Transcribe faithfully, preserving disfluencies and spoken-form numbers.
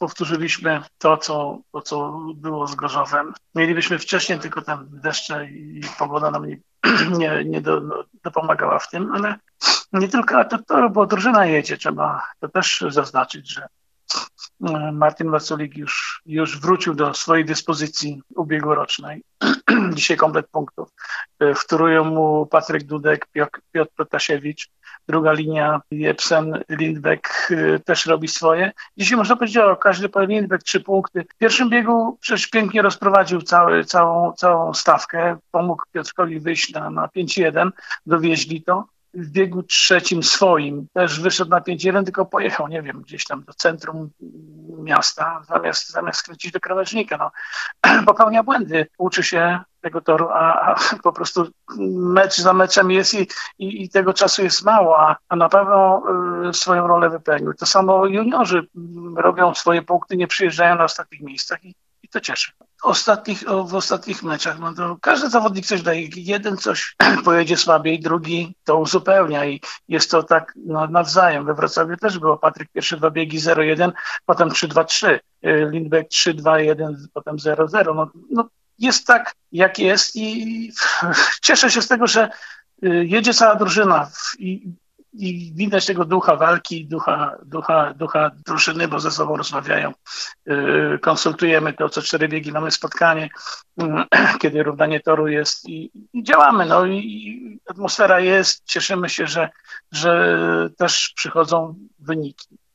powtórzyliśmy to, co, to, co było z Gorzowem. Mielibyśmy wcześniej, tylko tam deszcze i pogoda nam nie, nie, nie do, no, dopomagała w tym, ale nie tylko to, to, bo drużyna jedzie, trzeba to też zaznaczyć, że Martin Waculik już, już wrócił do swojej dyspozycji ubiegłorocznej. Dzisiaj komplet punktów. Wtórują mu Patryk Dudek, Piotr, Piotr Protasiewicz. Druga linia Jepsen, Lindbeck też robi swoje. Dzisiaj można powiedzieć, o każdy po Lindbeck trzy punkty. W pierwszym biegu przecież pięknie rozprowadził cały, całą, całą stawkę. Pomógł Piotrkowi wyjść na, na pięć jeden. Dowieźli to. W biegu trzecim swoim też wyszedł na pięć jeden, tylko pojechał, nie wiem, gdzieś tam do centrum miasta, zamiast, zamiast skręcić do krawężnika. No. Popełnia błędy, uczy się tego toru, a, a po prostu mecz za meczem jest i, i, i tego czasu jest mało, a, a na pewno y, swoją rolę wypełnił. To samo juniorzy robią swoje punkty, nie przyjeżdżają na ostatnich miejscach i, i to cieszy. Ostatnich, w ostatnich meczach, no to każdy zawodnik coś daje. Jeden coś pojedzie słabiej, drugi to uzupełnia i jest to tak no, nawzajem. We Wrocławiu też było. Patryk pierwsze dwa biegi zero jeden, potem trzy dwa trzy. Lindbeck trzy dwa jeden, potem zero zero. No, no jest tak, jak jest i cieszę się z tego, że jedzie cała drużyna i I widać tego ducha walki, ducha, ducha, ducha drużyny, bo ze sobą rozmawiają. Konsultujemy to, co cztery biegi mamy spotkanie, kiedy równanie toru jest i, i działamy. No i atmosfera jest, cieszymy się, że, że też przychodzą wyniki.